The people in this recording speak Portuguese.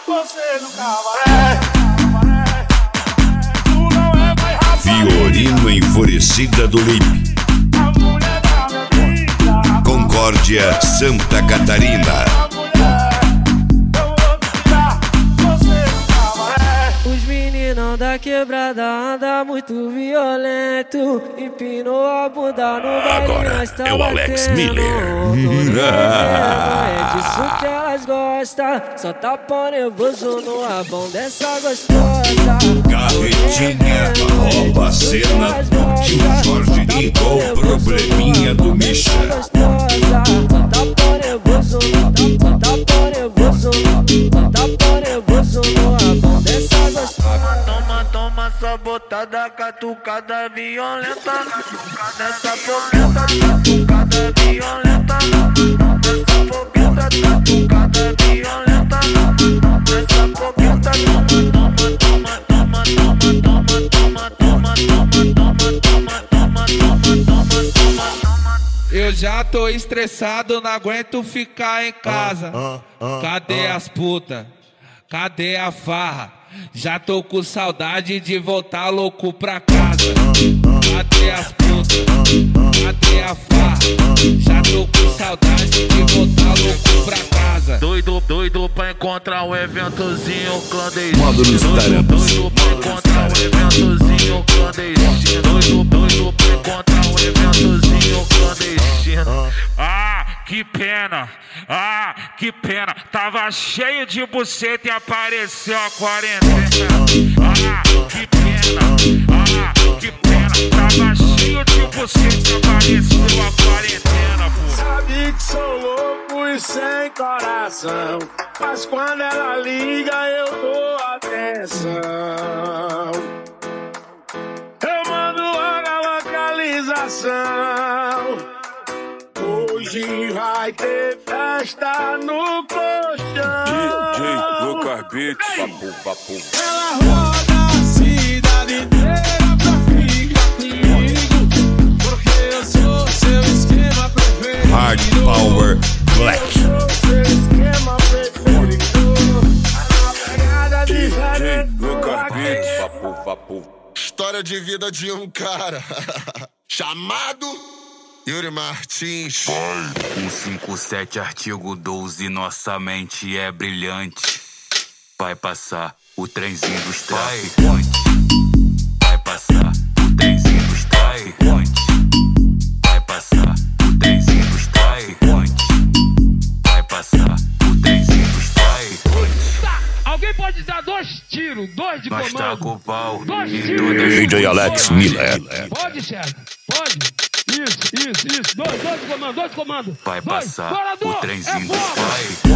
você no cabaré. Tu não é mais rapaz. Fiorino Enfurecida do Lipe. A mulher da minha vida. Concórdia, Santa Catarina. A mulher, eu vou tirar você no cabaré. Os meninão da quebrada anda muito violento. Empinou a bunda no baile. Agora nós tá é o Alex batendo. Miller. É disso que elas gostam. Só tapa nervoso no rabão dessa gostosa. Carretinha, rouba a cena do tio Jorge e qual o probleminha do Misha. Só tapa nervoso, só tapa nervoso, só tapa nervoso no rabão dessa gostosa. Toma, toma essa botada, catucada violenta. Nessa boqueta, catucada violenta. Nessa boqueta, catucada violenta. Nessa boqueta, toma, toma, toma, toma, toma, toma, toma, toma, toma, toma, toma, toma, toma, toma. Eu já tô estressado, não aguento ficar em casa. Cadê as putas? Cadê a farra? Já tô com saudade de voltar louco pra casa. Cadê as putas? Cadê a farra? Já tô com saudade de voltar louco pra casa. Doido, doido pra encontrar um eventozinho clandestino. Módulos Doido, doido pra encontrar um eventozinho clandestino. Doido, doido pra encontrar um eventozinho clandestino. Ah, que pena, que pena. Tava cheio de buceta e apareceu a quarentena. Ah, que pena, que pena. Tava cheio de buceta e apareceu a quarentena, pô. Sabe que sou louco e sem coração, mas quando ela liga eu dou atenção. Eu mando logo a localização. Hoje vai ter festa no colchão. DJ Lucas Beats, papo, papo. Ela roda a cidade inteira pra ficar comigo, porque eu sou seu esquema preferido. Hard Power Black. Sou seu esquema preferido. A pegada diferente. Lucas Beats, papo, papo. História de vida de um cara chamado Yuri Martins. O 57 artigo 12, nossa mente é brilhante. Vai passar o trenzinho dos traficantes. Vai passar o trenzinho dos traficantes. Vai passar o trenzinho dos traficantes. Vai passar o trenzinho dos traficantes. Alguém pode dar 2 tiros, 2 de Nós tá comando? com o pau 2 em tiros. todas as DJ Alex Miller. Pode, chefe? Pode? Isso. 2 de comando, 2 de comando. Vai Dois. passar Bora, o dois. trenzinho É dos fogo. traficantes.